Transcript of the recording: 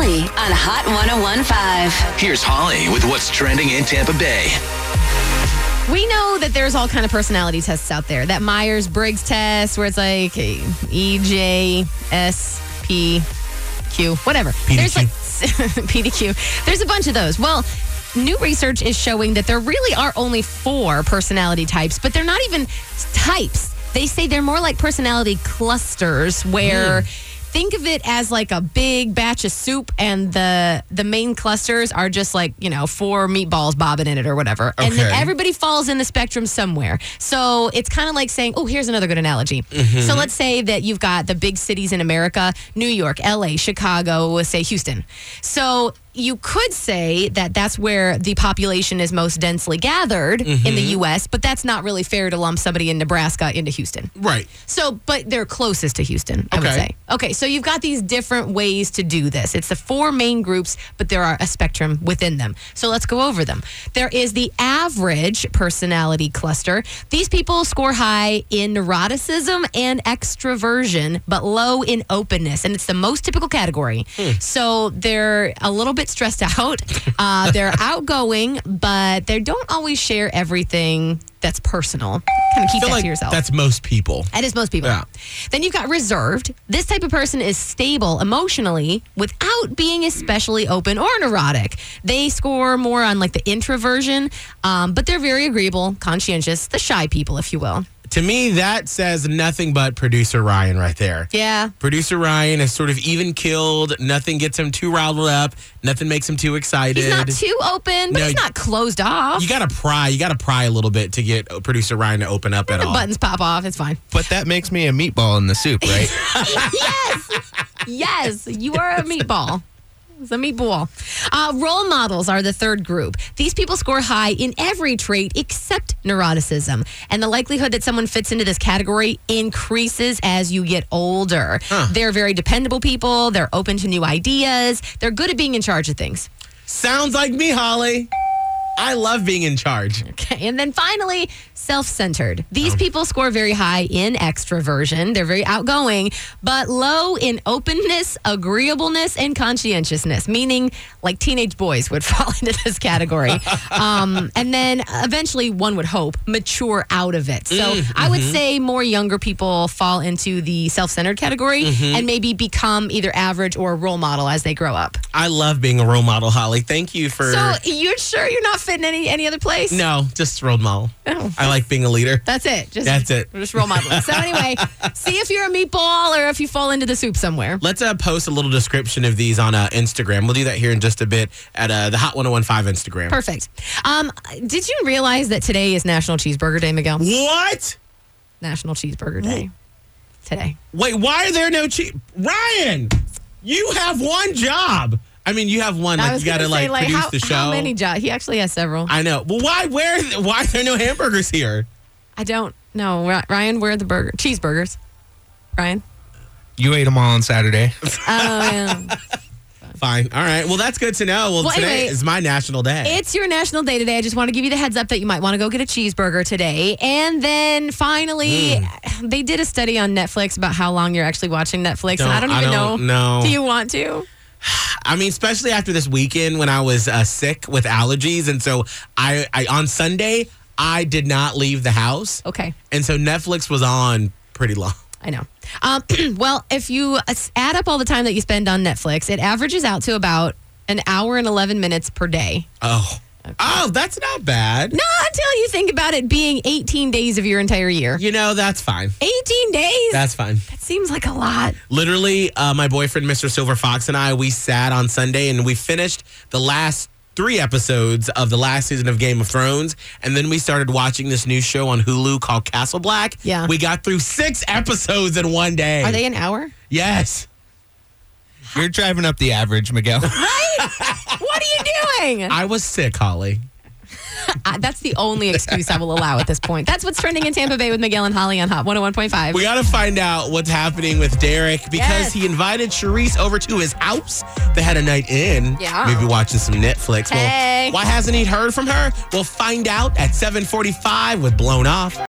Holly on Hot 101.5. Here's Holly with what's trending in Tampa Bay. We know that there's all kind of personality tests out there. That Myers-Briggs test where it's like EJ, S, P, Q, whatever. PDQ. There's like PDQ. There's a bunch of those. Well, new research is showing that there really are only 4 personality types, but they're not even types. They say they're more like personality clusters where think of it as like a big batch of soup and the main clusters are just like, 4 meatballs bobbing in it or whatever. And then Okay. everybody falls in the spectrum somewhere. So it's kind of like saying, oh, here's another good analogy. So let's say that you've got the big cities in America, New York, LA, Chicago, let's say Houston. So you could say that that's where the population is most densely gathered in the U.S., but that's not really fair to lump somebody in Nebraska into Houston. Right. So, but they're closest to Houston, I would Okay. say. Okay, so you've got these different ways to do this. It's the 4 main groups, but there are a spectrum within them. So let's go over them. There is the average personality cluster. These people score high in neuroticism and extroversion, but low in openness. And it's the most typical category. So they're a little bit stressed out. They're outgoing, but they don't always share everything that's personal. Kind of keep I feel that like to yourself. that's most people. That is most people. Yeah. Then you've got reserved. This type of person is stable emotionally without being especially open or neurotic. They score more on like the introversion, but they're very agreeable, conscientious, the shy people, if you will. To me, that says nothing but producer Ryan right there. Yeah. Producer Ryan is sort of even killed. Nothing gets him too riled up. Nothing makes him too excited. He's not too open, but No, he's not closed off. You gotta pry. You gotta pry a little bit to get producer Ryan to open up at the all. buttons pop off. It's fine. But that makes me a meatball in the soup, right? Yes, you are a meatball. It's a meatball. Role models are the third group. These people score high in every trait except neuroticism. And the likelihood that someone fits into this category increases as you get older. They're very dependable people. They're open to new ideas. They're good at being in charge of things. Sounds like me, Holly. I love being in charge. Okay, and then finally, self-centered. These people score very high in extroversion. They're very outgoing, but low in openness, agreeableness, and conscientiousness, meaning like teenage boys would fall into this category. And then eventually, one would hope, mature out of it. So I would say more younger people fall into the self-centered category and maybe become either average or a role model as they grow up. I love being a role model, Holly. Thank you for... So you're sure you're not fitting any other place? No, just role model. Oh. I like being a leader. That's it. That's it. Just role modeling. So anyway, see if you're a meatball or if you fall into the soup somewhere. Let's post a little description of these on Instagram. We'll do that here in just a bit at the Hot 101.5 Instagram. Perfect. Did you realize that today is National Cheeseburger Day, Miguel? What? National Cheeseburger Day. Today. Wait, why are there no Ryan, you have one job. I mean, you have one. I Like, was you got to gonna say, produce the show. How many jobs? He actually has several. I know. Well, why are there no hamburgers here? I don't know. Ryan, where are the cheeseburgers? Ryan? You ate them all on Saturday. Oh, yeah. Fine. All right. Well, that's good to know. Well, today anyway, is my national day. It's your national day today. I just want to give you the heads up that you might want to go get a cheeseburger today. And then finally, they did a study on Netflix about how long you're actually watching Netflix. And I don't even know. Do you want to? I mean, especially after this weekend when I was sick with allergies. And so I on Sunday, I did not leave the house. Okay. And so Netflix was on pretty long. I know. Well, if you add up all the time that you spend on Netflix, it averages out to about an hour and 11 minutes per day. Oh. Okay. Oh, that's not bad. No, until you think about it being 18 days of your entire year. You know, that's fine. 18 days? That's fine. That seems like a lot. Literally, my boyfriend, Mr. Silver Fox, and I, we sat on Sunday and we finished the last 3 episodes of the last season of Game of Thrones. And then we started watching this new show on Hulu called Castle Black. Yeah. We got through 6 episodes in one day. Are they an hour? Yes. You're driving up the average, Miguel. Right? What are you doing? I was sick, Holly. That's the only excuse I will allow at this point. That's what's trending in Tampa Bay with Miguel and Holly on Hot 101.5. We got to find out what's happening with Derek because he invited Charisse over to his house. They had a night in. Yeah. Maybe watching some Netflix. Hey. Well, why hasn't he heard from her? We'll find out at 7:45 with Blown Off.